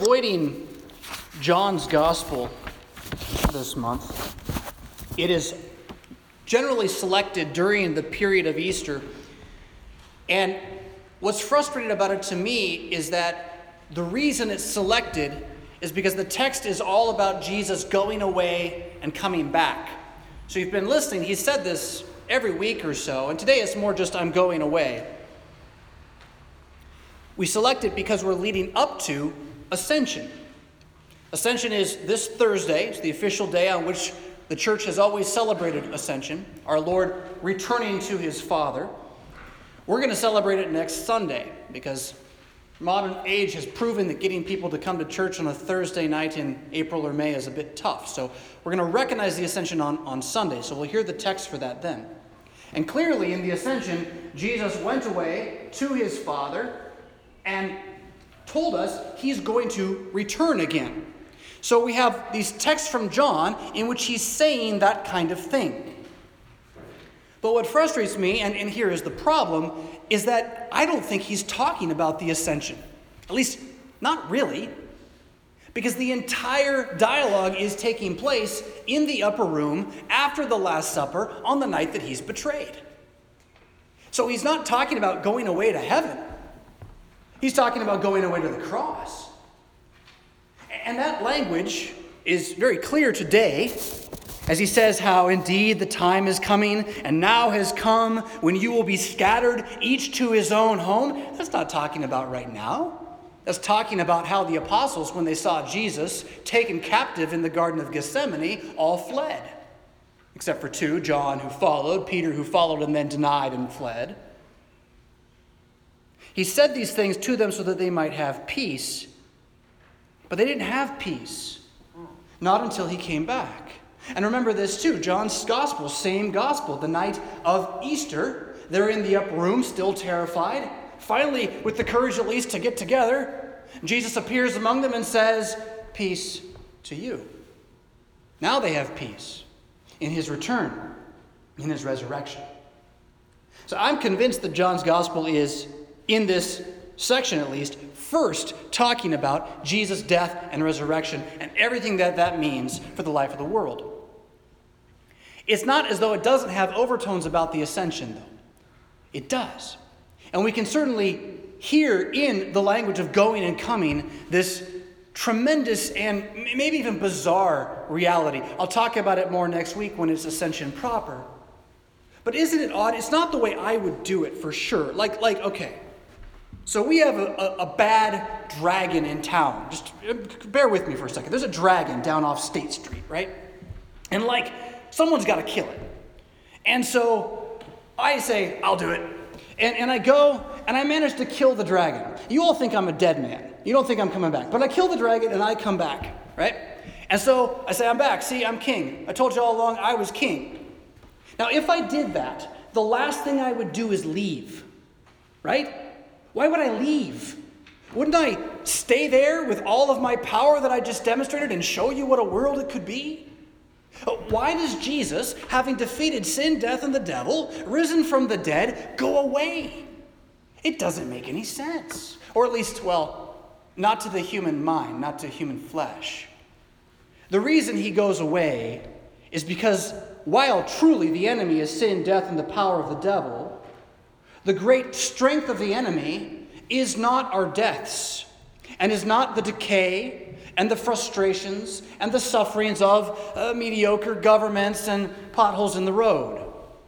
avoiding John's Gospel this month. It is generally selected during the period of Easter. And what's frustrating about it to me is that the reason it's selected is because the text is all about Jesus going away and coming back. So you've been listening, he said this every week or so, and today it's more just I'm going away. We select it because we're leading up to Ascension. Ascension is this Thursday. It's the official day on which the church has always celebrated Ascension, our Lord returning to his Father. We're going to celebrate it next Sunday because modern age has proven that getting people to come to church on a Thursday night in April or May is a bit tough. So we're going to recognize the Ascension on Sunday. So we'll hear the text for that then. And clearly in the Ascension, Jesus went away to his Father and told us he's going to return again. So we have these texts from John in which he's saying that kind of thing. But what frustrates me, and here is the problem, is that I don't think he's talking about the Ascension. At least, not really. Because the entire dialogue is taking place in the upper room after the Last Supper on the night that he's betrayed. So he's not talking about going away to heaven. He's talking about going away to the cross. And that language is very clear today as he says how indeed the time is coming and now has come when you will be scattered each to his own home. That's not talking about right now. That's talking about how the apostles, when they saw Jesus taken captive in the Garden of Gethsemane, all fled. Except for two, John who followed, Peter who followed and then denied and fled. He said these things to them so that they might have peace. But they didn't have peace. Not until he came back. And remember this too, John's gospel, same gospel, the night of Easter. They're in the upper room, still terrified. Finally, with the courage at least to get together, Jesus appears among them and says, "Peace to you." Now they have peace in his return, in his resurrection. So I'm convinced that John's gospel is, in this section at least, first talking about Jesus' death and resurrection and everything that means for the life of the world. It's not as though it doesn't have overtones about the ascension, though. It does. And we can certainly hear in the language of going and coming this tremendous and maybe even bizarre reality. I'll talk about it more next week when it's ascension proper. But isn't it odd? It's not the way I would do it for sure. Okay. So we have a bad dragon in town. Just bear with me for a second. There's a dragon down off State Street, right? And someone's got to kill it. And so I say, I'll do it. And I go and I manage to kill the dragon. You all think I'm a dead man. You don't think I'm coming back. But I kill the dragon and I come back, right? And so I say, I'm back. See, I'm king. I told you all along I was king. Now, if I did that, the last thing I would do is leave, right? Why would I leave? Wouldn't I stay there with all of my power that I just demonstrated and show you what a world it could be? Why does Jesus, having defeated sin, death, and the devil, risen from the dead, go away? It doesn't make any sense. Or at least, not to the human mind, not to human flesh. The reason he goes away is because while truly the enemy is sin, death, and the power of the devil, the great strength of the enemy is not our deaths, and is not the decay and the frustrations and the sufferings of mediocre governments and potholes in the road.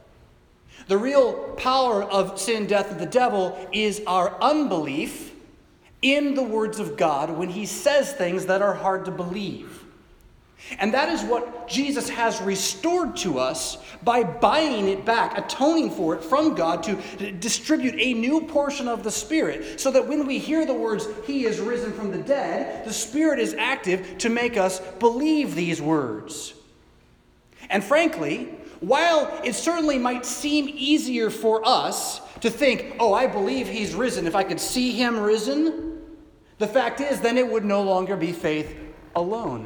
The real power of sin, death, and the devil is our unbelief in the words of God when he says things that are hard to believe. And that is what Jesus has restored to us by buying it back, atoning for it from God to distribute a new portion of the Spirit, so that when we hear the words, "He is risen from the dead," the Spirit is active to make us believe these words. And frankly, while it certainly might seem easier for us to think, "Oh, I believe he's risen," if I could see him risen, the fact is then it would no longer be faith alone.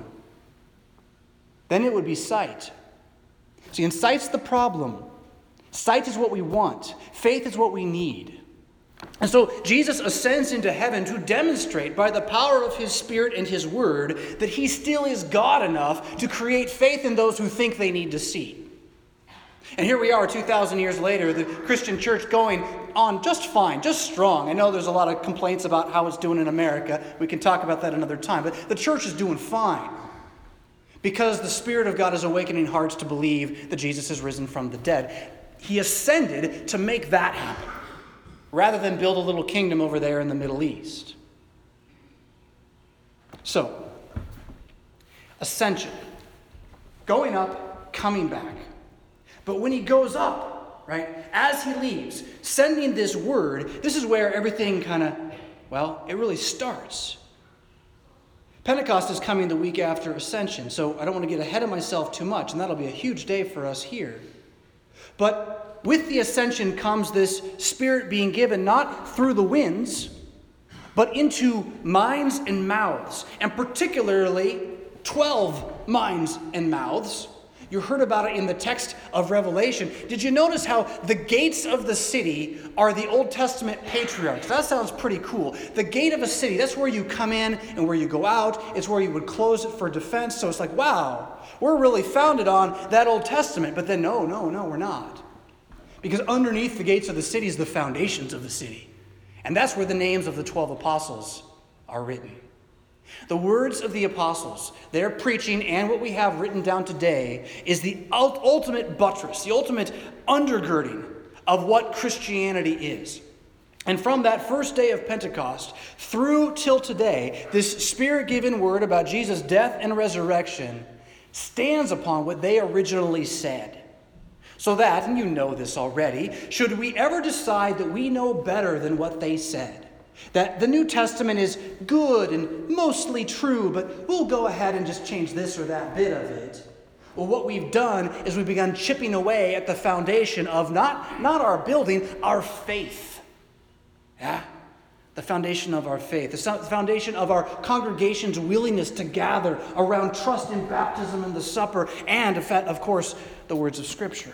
Then it would be sight. See, and sight's the problem. Sight is what we want. Faith is what we need. And so Jesus ascends into heaven to demonstrate by the power of his Spirit and his word that he still is God enough to create faith in those who think they need to see. And here we are 2,000 years later, the Christian church going on just fine, just strong. I know there's a lot of complaints about how it's doing in America. We can talk about that another time. But the church is doing fine because the Spirit of God is awakening hearts to believe that Jesus has risen from the dead. He ascended to make that happen, rather than build a little kingdom over there in the Middle East. So, ascension. Going up, coming back. But when he goes up, right, as he leaves, sending this word, this is where everything it really starts. Pentecost is coming the week after Ascension, so I don't want to get ahead of myself too much, and that'll be a huge day for us here. But with the ascension comes this Spirit being given not through the winds, but into minds and mouths, and particularly 12 minds and mouths. You heard about it in the text of Revelation. Did you notice how the gates of the city are the Old Testament patriarchs? That sounds pretty cool. The gate of a city, that's where you come in and where you go out. It's where you would close it for defense. So it's like, wow, we're really founded on that Old Testament. But then no, we're not. Because underneath the gates of the city is the foundations of the city. And that's where the names of the 12 apostles are written. The words of the apostles, their preaching, and what we have written down today is the ultimate buttress, the ultimate undergirding of what Christianity is. And from that first day of Pentecost through till today, this Spirit-given word about Jesus' death and resurrection stands upon what they originally said. So that, and you know this already, should we ever decide that we know better than what they said, that the New Testament is good and mostly true, but we'll go ahead and just change this or that bit of it. Well, what we've done is we've begun chipping away at the foundation of not our building, our faith. Yeah? The foundation of our faith. The foundation of our congregation's willingness to gather around trust in baptism and the supper and, of course, the words of Scripture.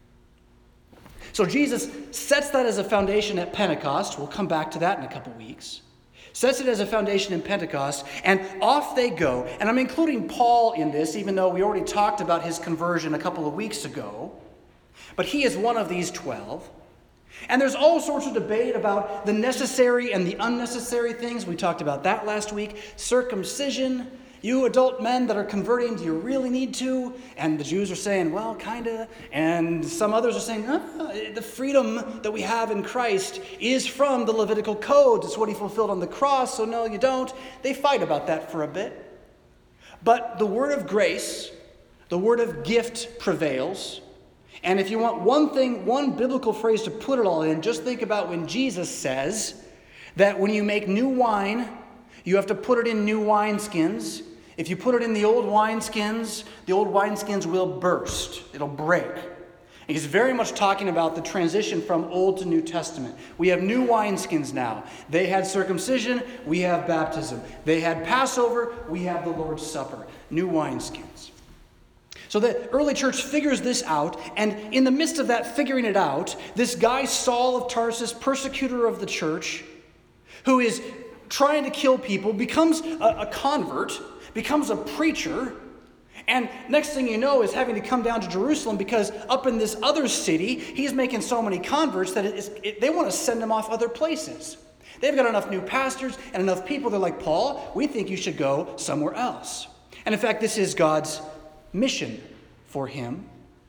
So Jesus sets that as a foundation at Pentecost. We'll come back to that in a couple weeks. Sets it as a foundation in Pentecost, and off they go. And I'm including Paul in this, even though we already talked about his conversion a couple of weeks ago. But he is one of these 12. And there's all sorts of debate about the necessary and the unnecessary things. We talked about that last week. Circumcision. You adult men that are converting, do you really need to? And the Jews are saying, well, kind of. And some others are saying, the freedom that we have in Christ is from the Levitical code. It's what he fulfilled on the cross, so no, you don't. They fight about that for a bit. But the word of grace, the word of gift prevails. And if you want one biblical phrase to put it all in, just think about when Jesus says that when you make new wine, you have to put it in new wineskins. If you put it in the old wineskins will burst. It'll break. And he's very much talking about the transition from Old to New Testament. We have new wineskins now. They had circumcision, we have baptism. They had Passover, we have the Lord's Supper. New wineskins. So the early church figures this out, and in the midst of that figuring it out, this guy Saul of Tarsus, persecutor of the church, who is trying to kill people, becomes a convert, becomes a preacher, and next thing you know is having to come down to Jerusalem because up in this other city, he's making so many converts that they want to send him off other places. They've got enough new pastors and enough people. They're like, Paul, we think you should go somewhere else. And in fact, this is God's mission for him.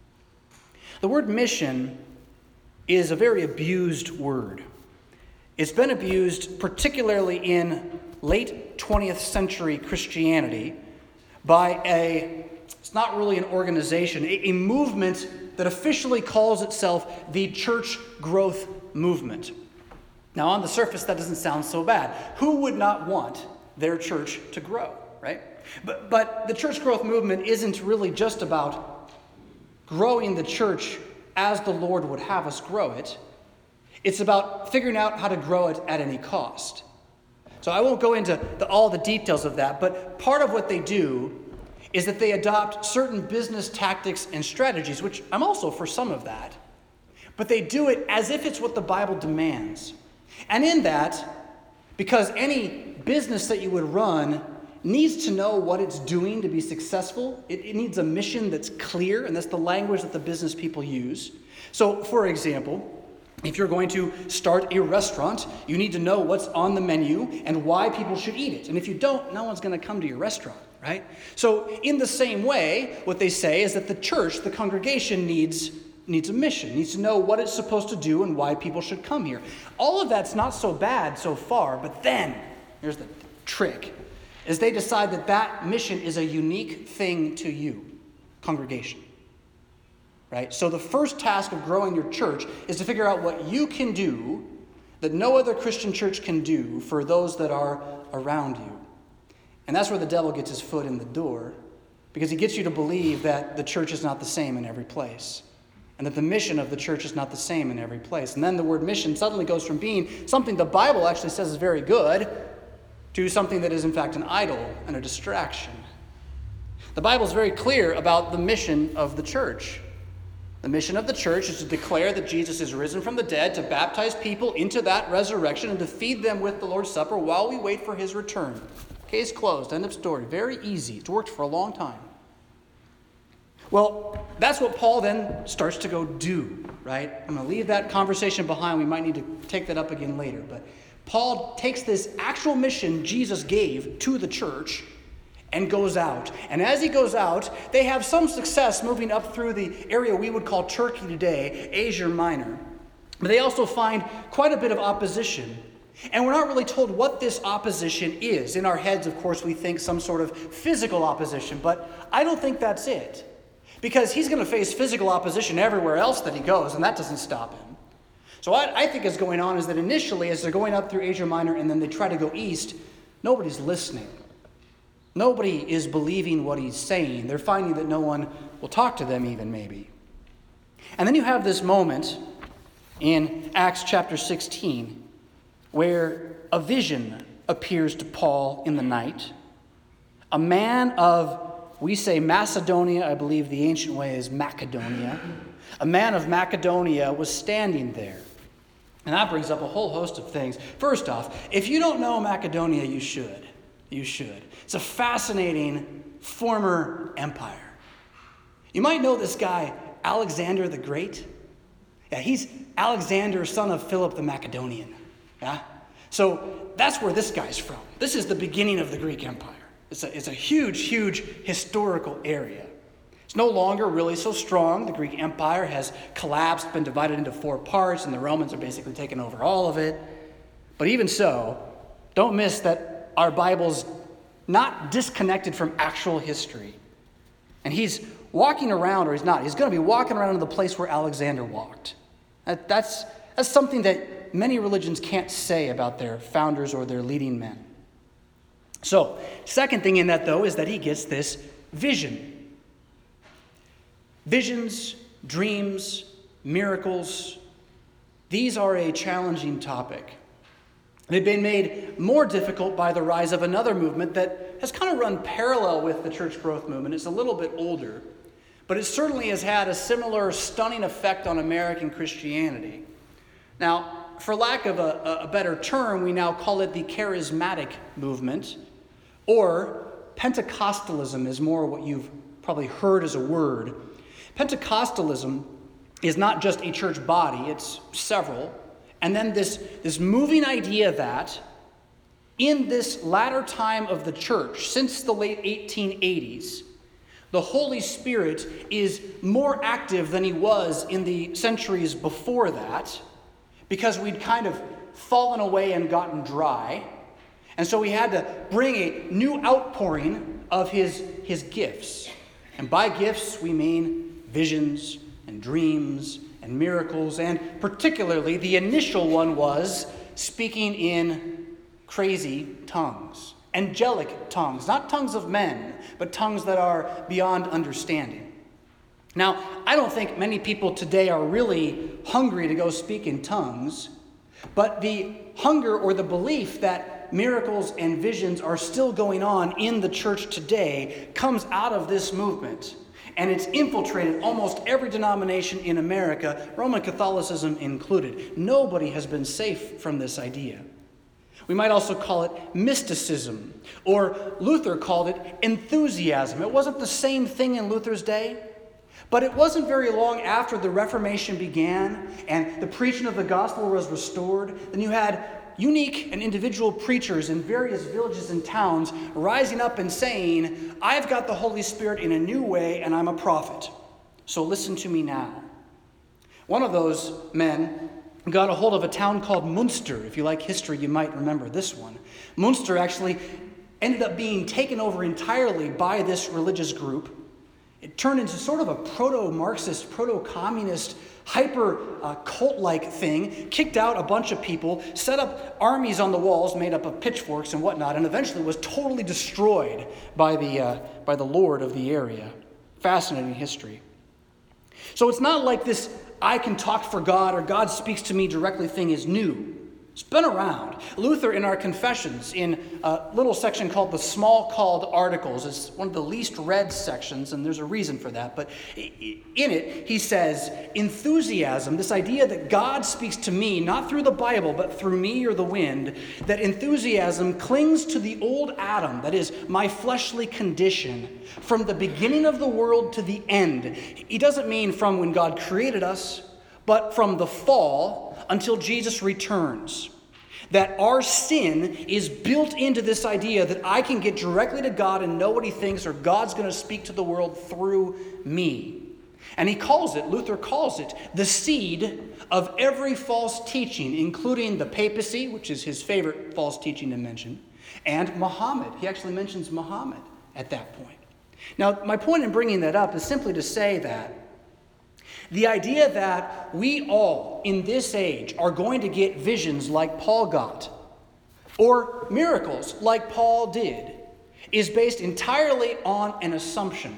The word mission is a very abused word. It's been abused particularly in late 20th century Christianity by it's not really an organization, a movement that officially calls itself the Church Growth Movement. Now, on the surface, that doesn't sound so bad. Who would not want their church to grow, right? But the Church Growth Movement isn't really just about growing the church as the Lord would have us grow it. It's about figuring out how to grow it at any cost. So I won't go into all the details of that, but part of what they do is that they adopt certain business tactics and strategies, which I'm also for some of that. But they do it as if it's what the Bible demands. And in that, because any business that you would run needs to know what it's doing to be successful, it needs a mission that's clear, and that's the language that the business people use. So, for example, if you're going to start a restaurant, you need to know what's on the menu and why people should eat it. And if you don't, no one's going to come to your restaurant, right? So in the same way, what they say is that the church, the congregation, needs a mission, needs to know what it's supposed to do and why people should come here. All of that's not so bad so far, but then, here's the trick, is they decide that that mission is a unique thing to you, congregation. Right? So the first task of growing your church is to figure out what you can do that no other Christian church can do for those that are around you. And that's where the devil gets his foot in the door, because he gets you to believe that the church is not the same in every place, and that the mission of the church is not the same in every place. And then the word mission suddenly goes from being something the Bible actually says is very good to something that is in fact an idol and a distraction. The Bible is very clear about the mission of the church. The mission of the church is to declare that Jesus is risen from the dead, to baptize people into that resurrection, and to feed them with the Lord's Supper while we wait for his return. Case closed. End of story. Very easy. It's worked for a long time. Well, that's what Paul then starts to go do, right? I'm going to leave that conversation behind. We might need to take that up again later. But Paul takes this actual mission Jesus gave to the church and goes out. And as he goes out, they have some success moving up through the area we would call Turkey today, Asia Minor. But they also find quite a bit of opposition. And we're not really told what this opposition is. In our heads, of course, we think some sort of physical opposition, but I don't think that's it. Because he's going to face physical opposition everywhere else that he goes, and that doesn't stop him. So what I think is going on is that initially, as they're going up through Asia Minor and then they try to go east, nobody's listening. Nobody is believing what he's saying. They're finding that no one will talk to them even, maybe. And then you have this moment in Acts chapter 16 where a vision appears to Paul in the night. A man of, we say Macedonia, I believe the ancient way is Macedonia. A man of Macedonia was standing there. And that brings up a whole host of things. First off, if you don't know Macedonia, you should. You should. It's a fascinating former empire. You might know this guy, Alexander the Great. Yeah, he's Alexander, son of Philip the Macedonian. Yeah? So that's where this guy's from. This is the beginning of the Greek Empire. It's a huge, huge historical area. It's no longer really so strong. The Greek Empire has collapsed, been divided into 4 parts, and the Romans are basically taking over all of it. But even so, don't miss that our Bible's not disconnected from actual history. And he's walking around, or he's not. He's going to be walking around in the place where Alexander walked. That's something that many religions can't say about their founders or their leading men. So, second thing in that, though, is that he gets this vision. Visions, dreams, miracles, these are a challenging topic. They've been made more difficult by the rise of another movement that has kind of run parallel with the church growth movement. It's a little bit older, but it certainly has had a similar stunning effect on American Christianity. Now, for lack of a better term, we now call it the charismatic movement, or Pentecostalism is more what you've probably heard as a word. Pentecostalism is not just a church body, it's several. And then this moving idea that in this latter time of the church, since the late 1880s, the Holy Spirit is more active than he was in the centuries before that, because we'd kind of fallen away and gotten dry. And so we had to bring a new outpouring of his gifts. And by gifts, we mean visions and dreams and miracles, and particularly the initial one was speaking in crazy tongues, angelic tongues, not tongues of men, but tongues that are beyond understanding. Now, I don't think many people today are really hungry to go speak in tongues, but the hunger or the belief that miracles and visions are still going on in the church today comes out of this movement. And it's infiltrated almost every denomination in America, Roman Catholicism included. Nobody has been safe from this idea. We might also call it mysticism, or Luther called it enthusiasm. It wasn't the same thing in Luther's day, but it wasn't very long after the Reformation began and the preaching of the gospel was restored. Then you had unique and individual preachers in various villages and towns rising up and saying, I've got the Holy Spirit in a new way and I'm a prophet. So listen to me now. One of those men got a hold of a town called Munster. If you like history, you might remember this one. Munster actually ended up being taken over entirely by this religious group. It turned into sort of a proto-Marxist, proto-communist, hyper-cult-like thing, kicked out a bunch of people, set up armies on the walls made up of pitchforks and whatnot, and eventually was totally destroyed by the lord of the area. Fascinating history. So it's not like this I can talk for God or God speaks to me directly thing is new. It's been around. Luther, in our Confessions, in a little section called the Small Called Articles, is one of the least read sections, and there's a reason for that. But in it, he says, enthusiasm, this idea that God speaks to me, not through the Bible, but through me or the wind, that enthusiasm clings to the old Adam, that is, my fleshly condition, from the beginning of the world to the end. He doesn't mean from when God created us, but from the fall until Jesus returns. That our sin is built into this idea that I can get directly to God and know what he thinks, or God's going to speak to the world through me. And Luther calls it, the seed of every false teaching, including the papacy, which is his favorite false teaching to mention, and Muhammad. He actually mentions Muhammad at that point. Now, my point in bringing that up is simply to say that the idea that we all in this age are going to get visions like Paul got, or miracles like Paul did, is based entirely on an assumption.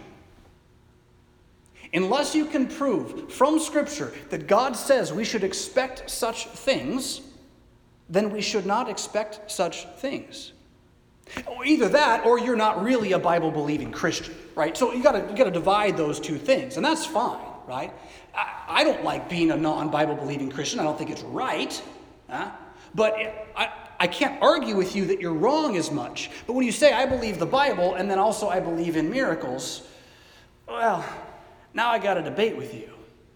Unless you can prove from Scripture that God says we should expect such things, then we should not expect such things. Either that, or you're not really a Bible-believing Christian, right? So you gotta divide those two things, and that's fine, right? I don't like being a non-Bible-believing Christian. I don't think it's right. But I can't argue with you that you're wrong as much. But when you say, I believe the Bible, and then also I believe in miracles, well, now I got a debate with you.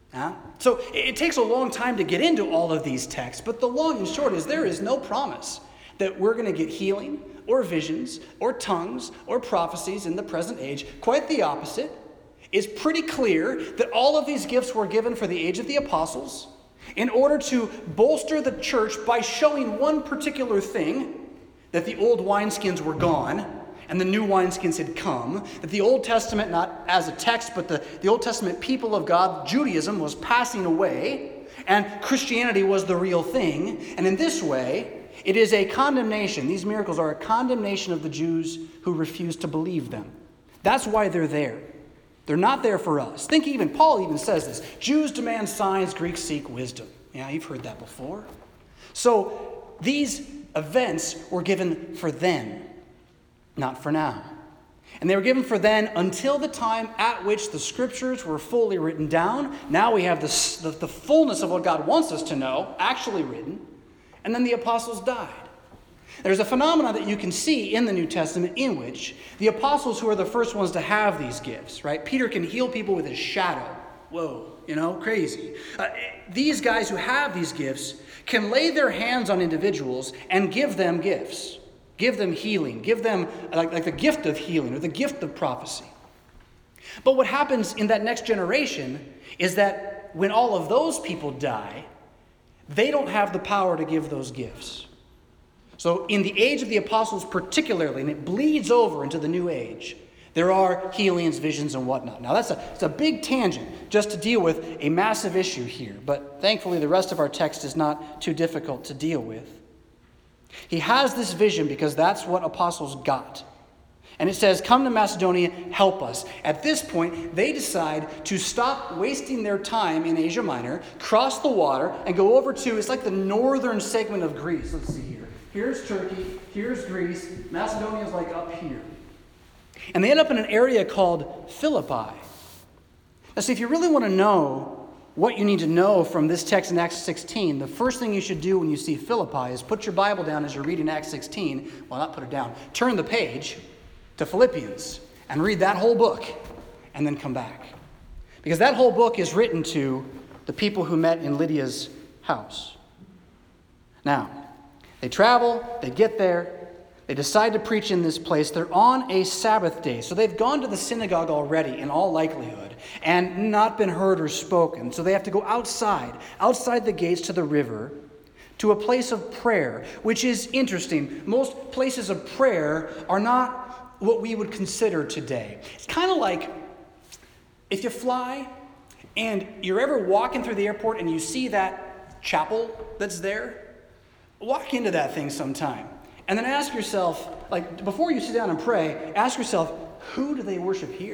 So it takes a long time to get into all of these texts, but the long and short is there is no promise that we're going to get healing or visions or tongues or prophecies in the present age. Quite the opposite. It's pretty clear that all of these gifts were given for the age of the apostles in order to bolster the church by showing one particular thing, that the old wineskins were gone and the new wineskins had come, that the Old Testament, not as a text, but the Old Testament people of God, Judaism, was passing away, and Christianity was the real thing. And in this way, it is a condemnation. These miracles are a condemnation of the Jews who refuse to believe them. That's why they're there. They're not there for us. Paul even says this. Jews demand signs, Greeks seek wisdom. Yeah, you've heard that before. So these events were given for then, not for now. And they were given for then until the time at which the scriptures were fully written down. Now we have the fullness of what God wants us to know actually written. And then the apostles died. There's a phenomenon that you can see in the New Testament in which the apostles, who are the first ones to have these gifts, right? Peter can heal people with his shadow. Whoa, crazy. These guys who have these gifts can lay their hands on individuals and give them gifts. Give them healing. Give them like the gift of healing or the gift of prophecy. But what happens in that next generation is that when all of those people die, they don't have the power to give those gifts. So in the age of the apostles particularly, and it bleeds over into the new age, there are healings, visions, and whatnot. Now it's a big tangent just to deal with a massive issue here, but thankfully the rest of our text is not too difficult to deal with. He has this vision because that's what apostles got. And it says, come to Macedonia, help us. At this point, they decide to stop wasting their time in Asia Minor, cross the water, and go over to, it's like the northern segment of Greece. Let's see here. Here's Turkey, here's Greece, Macedonia is like up here. And they end up in an area called Philippi. Now, see, if you really want to know what you need to know from this text in Acts 16, the first thing you should do when you see Philippi is put your Bible down as you're reading Acts 16. Well, not put it down. Turn the page to Philippians and read that whole book and then come back. Because that whole book is written to the people who met in Lydia's house. Now, they travel, they get there, they decide to preach in this place. They're on a Sabbath day. So they've gone to the synagogue already, in all likelihood, and not been heard or spoken. So they have to go outside the gates to the river, to a place of prayer, which is interesting. Most places of prayer are not what we would consider today. It's kind of like if you fly and you're ever walking through the airport and you see that chapel that's there, walk into that thing sometime. And then ask yourself, like, before you sit down and pray, ask yourself, who do they worship here?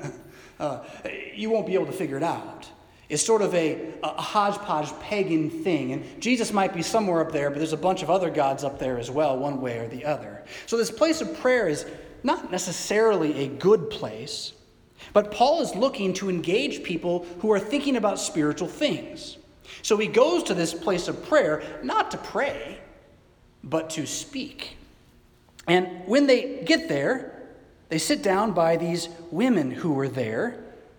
You won't be able to figure it out. It's sort of a hodgepodge pagan thing. And Jesus might be somewhere up there, but there's a bunch of other gods up there as well, one way or the other. So this place of prayer is not necessarily a good place, but Paul is looking to engage people who are thinking about spiritual things. So he goes to this place of prayer, not to pray, but to speak. And when they get there, they sit down by these women who were there,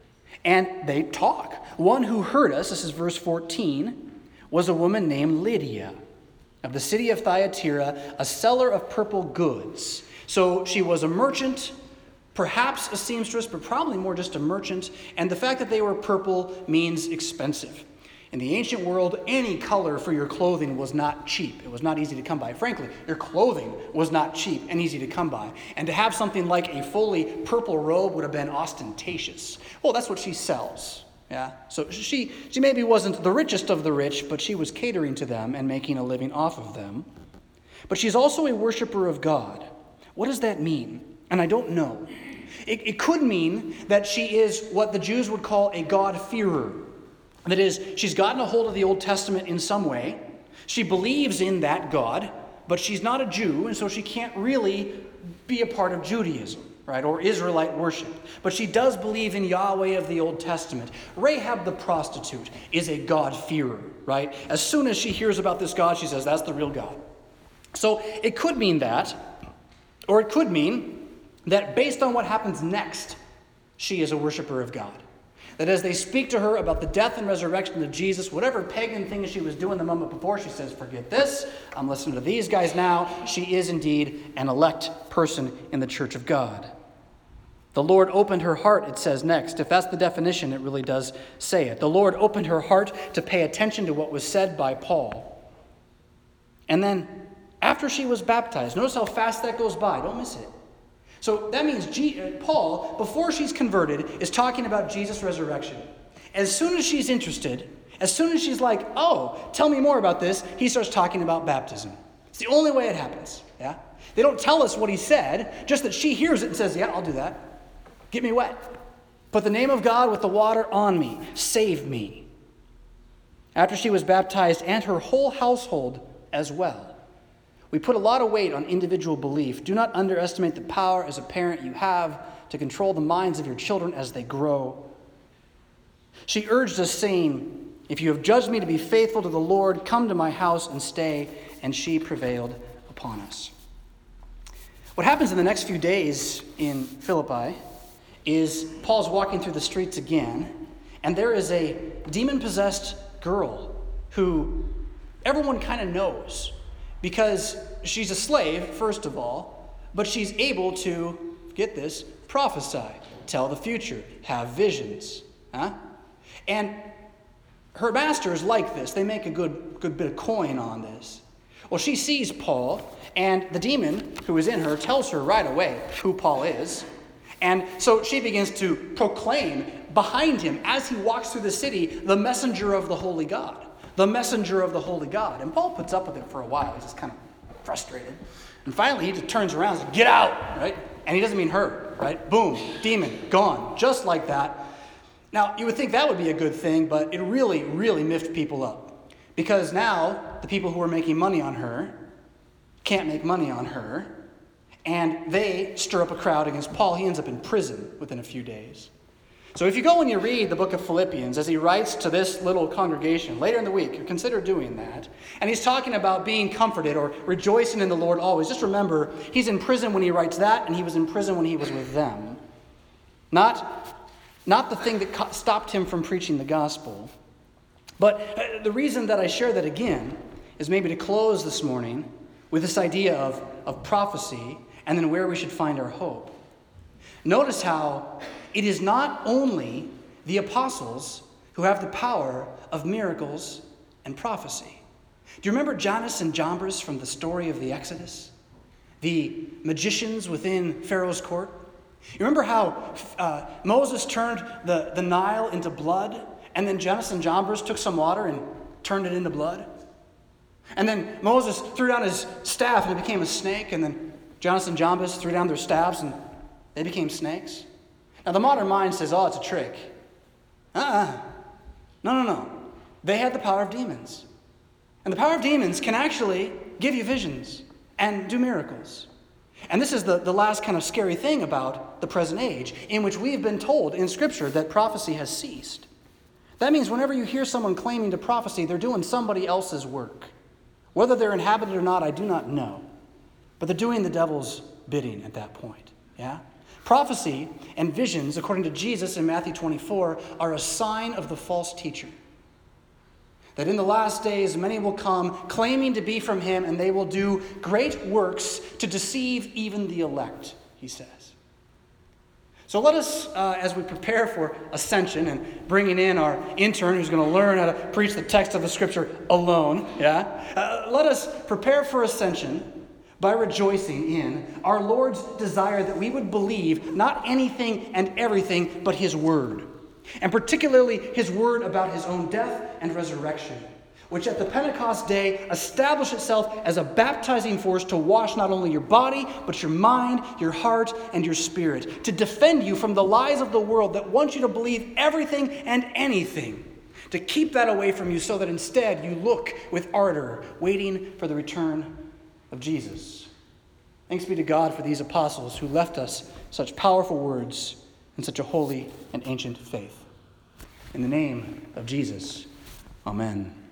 and they talk. One who heard us, this is verse 14, was a woman named Lydia of the city of Thyatira, a seller of purple goods. So she was a merchant, perhaps a seamstress, but probably more just a merchant. And the fact that they were purple means expensive. In the ancient world, any color for your clothing was not cheap. It was not easy to come by. Frankly, your clothing was not cheap and easy to come by. And to have something like a fully purple robe would have been ostentatious. Well, that's what she sells. Yeah. So she maybe wasn't the richest of the rich, but she was catering to them and making a living off of them. But she's also a worshiper of God. What does that mean? And I don't know. It could mean that she is what the Jews would call a God-fearer. That is, she's gotten a hold of the Old Testament in some way. She believes in that God, but she's not a Jew, and so she can't really be a part of Judaism, right, or Israelite worship. But she does believe in Yahweh of the Old Testament. Rahab the prostitute is a God-fearer, right? As soon as she hears about this God, she says, that's the real God. So it could mean that, or it could mean that based on what happens next, she is a worshiper of God. That as they speak to her about the death and resurrection of Jesus, whatever pagan thing she was doing the moment before, she says, forget this, I'm listening to these guys now. She is indeed an elect person in the church of God. The Lord opened her heart, it says next. If that's the definition, it really does say it. The Lord opened her heart to pay attention to what was said by Paul. And then, after she was baptized, notice how fast that goes by. Don't miss it. So that means Paul, before she's converted, is talking about Jesus' resurrection. As soon as she's interested, as soon as she's like, oh, tell me more about this, he starts talking about baptism. It's the only way it happens. Yeah? They don't tell us what he said, just that she hears it and says, yeah, I'll do that. Get me wet. Put the name of God with the water on me. Save me. After she was baptized, and her whole household as well. We put a lot of weight on individual belief. Do not underestimate the power as a parent you have to control the minds of your children as they grow. She urged us, saying, if you have judged me to be faithful to the Lord, come to my house and stay. And she prevailed upon us. What happens in the next few days in Philippi is Paul's walking through the streets again, and there is a demon-possessed girl who everyone kind of knows. Because she's a slave, first of all, but she's able to, get this, prophesy, tell the future, have visions. And her masters like this. They make a good bit of coin on this. Well, she sees Paul, and the demon who is in her tells her right away who Paul is. And so she begins to proclaim behind him, as he walks through the city, the messenger of the holy God. The messenger of the holy God. And Paul puts up with it for a while. He's just kind of frustrated. And finally, he just turns around and says, get out, right? And he doesn't mean her, right? Boom, demon, gone, just like that. Now, you would think that would be a good thing, but it really, really miffed people up. Because now, the people who are making money on her can't make money on her, and they stir up a crowd against Paul. He ends up in prison within a few days. So if you go and you read the book of Philippians as he writes to this little congregation later in the week, consider doing that. And he's talking about being comforted or rejoicing in the Lord always. Just remember, he's in prison when he writes that, and he was in prison when he was with them. Not the thing that stopped him from preaching the gospel. But the reason that I share that again is maybe to close this morning with this idea of prophecy and then where we should find our hope. Notice how it is not only the apostles who have the power of miracles and prophecy. Do you remember Jannes and Jambres from the story of the Exodus? The magicians within Pharaoh's court? You remember how Moses turned the Nile into blood, and then Jannes and Jambres took some water and turned it into blood? And then Moses threw down his staff and it became a snake, and then Jannes and Jambres threw down their staffs and they became snakes. Now the modern mind says, oh, it's a trick. No. They had the power of demons. And the power of demons can actually give you visions and do miracles. And this is the last kind of scary thing about the present age, in which we've been told in Scripture that prophecy has ceased. That means whenever you hear someone claiming to prophecy, they're doing somebody else's work. Whether they're inhabited or not, I do not know. But they're doing the devil's bidding at that point. Yeah? Prophecy and visions, according to Jesus in Matthew 24, are a sign of the false teacher. That in the last days, many will come claiming to be from him, and they will do great works to deceive even the elect, he says. So let us, as we prepare for Ascension and bringing in our intern who's going to learn how to preach the text of the Scripture alone, let us prepare for Ascension by rejoicing in our Lord's desire that we would believe not anything and everything but his word. And particularly his word about his own death and resurrection, which at the Pentecost day established itself as a baptizing force to wash not only your body, but your mind, your heart, and your spirit, to defend you from the lies of the world that want you to believe everything and anything, to keep that away from you so that instead you look with ardor, waiting for the return of Jesus. Thanks be to God for these apostles who left us such powerful words and such a holy and ancient faith. In the name of Jesus, amen.